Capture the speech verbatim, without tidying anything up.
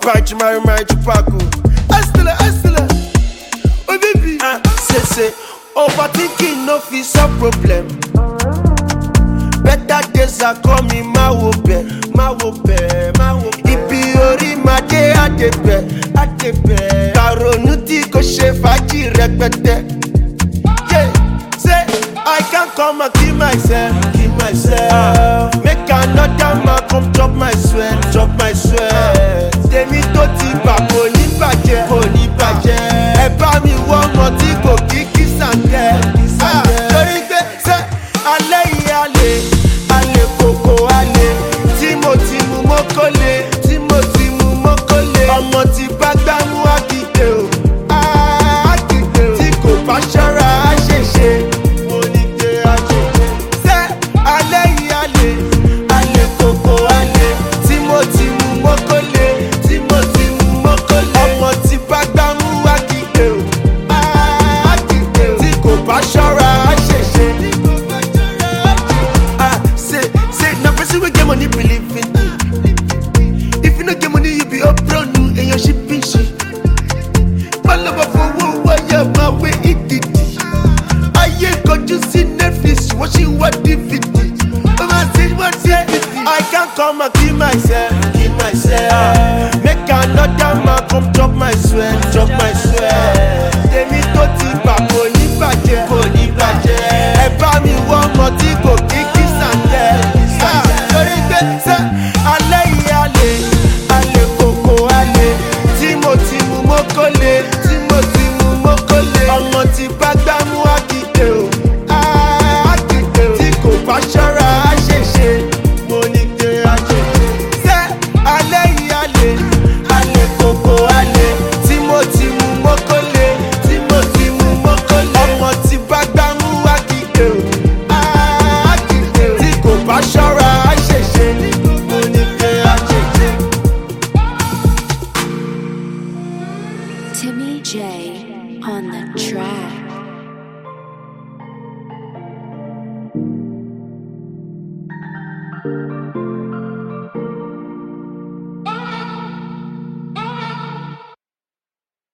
Fight my my chupaku. Estela, Estela. Oh baby, ah, say say. Overthinking no fit solve problem. Better days are coming, ma wo be, ma wo be, ma wo be. Ibi ori ma de adepe, adepe. Karonu ti ko se faji rẹpẹtẹ. Yeah, say I can't come and kill myself, kill myself. Make another man come chop my sweat, chop my sweat. Tèmi tó ti bà kò ní bàjẹ́, kò ní bàjẹ́. Ẹ bá mi wọ ọmọ tí kò kí kí sàǹkẹ́. Torí pé ṣé alẹ́ yìí alẹ́, alẹ́ kòkó alẹ́. Tí mo ti mú mọ́kọ́lé, tí mo ti mú mọ́kọ́lé. Ọmọ tí bá gbá mú àkìdè o, àkìdè o. Tí kò bá ṣọ́ra á ṣèṣe. Mo ní pé á ṣèṣe. Ṣé alẹ́ yìí alẹ́, alẹ́ kòkó alẹ́. Tí mo ti mú mọ́kọ́lé, tí mo ti mú mọ́kọ́lé. Ọmọ tí bá gbá mú àkìdè o, àkìdè o. Tí kò bá ṣọ́ra á ṣèṣe. Ah, say, say, na person wey get money believe in you. If you no get money, you be up brand new and your shipping shit. Follow up for what wire my way it did. I ain't got you see Netflix watching what D V D. But I say what say I can't come and kill myself, kill myself. Make another man come chop my sweat, chop my sweat. Tèmi tó ti bà kò ní bàjẹ́, kò ní bàjẹ́. Ẹ bá mi wọ ọmọ tí kò kí kí sàǹkẹ́. Torí pé ṣé alẹ́ yìí alẹ́, alẹ́ kòkó alẹ́. Tí mo ti mú mọ́kọ́lé, tí mo ti mú mọ́kọ́lé. Ọmọ tí bá gbá mú àkìdè o, àkìdè o. Tí kò bá ṣọ́ra á ṣèṣe. Mo ní pé á ṣèṣe. Ṣé alẹ́ yìí alẹ́, alẹ́ kòkó alẹ́. Tí mo ti mú mọ́kọ́lé, tí mo ti mú mọ́kọ́lé. Ọmọ tí bá gbá mú àkìdè o, àkìdè o. Tí kò bá ṣọ́ra á ṣèṣe. Mo ní pé á ṣèṣe. Timmy J on the track. Thank you.